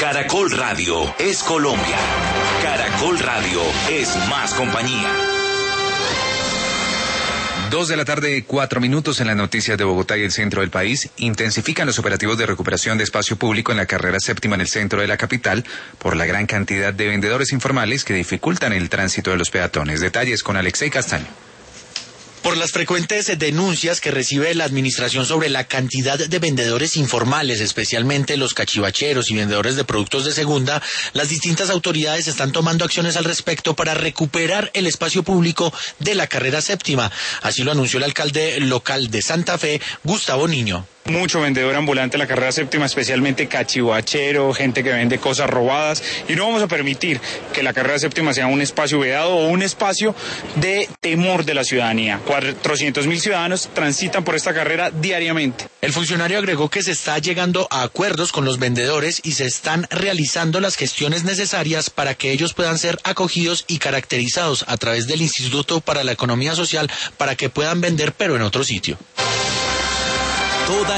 Caracol Radio es Colombia. Caracol Radio es más compañía. 2:04 p.m. en las noticias de Bogotá y el centro del país. Intensifican los operativos de recuperación de espacio público en la carrera séptima en el centro de la capital por la gran cantidad de vendedores informales que dificultan el tránsito de los peatones. Detalles con Alexei Castaño. Por las frecuentes denuncias que recibe la administración sobre la cantidad de vendedores informales, especialmente los cachivacheros y vendedores de productos de segunda, las distintas autoridades están tomando acciones al respecto para recuperar el espacio público de la carrera séptima. Así lo anunció el alcalde local de Santa Fe, Gustavo Niño. Mucho vendedor ambulante en la carrera séptima, especialmente cachivachero, gente que vende cosas robadas, y no vamos a permitir que la carrera séptima sea un espacio vedado o un espacio de temor de la ciudadanía. 400.000 ciudadanos transitan por esta carrera diariamente. El funcionario agregó que se está llegando a acuerdos con los vendedores y se están realizando las gestiones necesarias para que ellos puedan ser acogidos y caracterizados a través del Instituto para la Economía Social para que puedan vender pero en otro sitio. Toda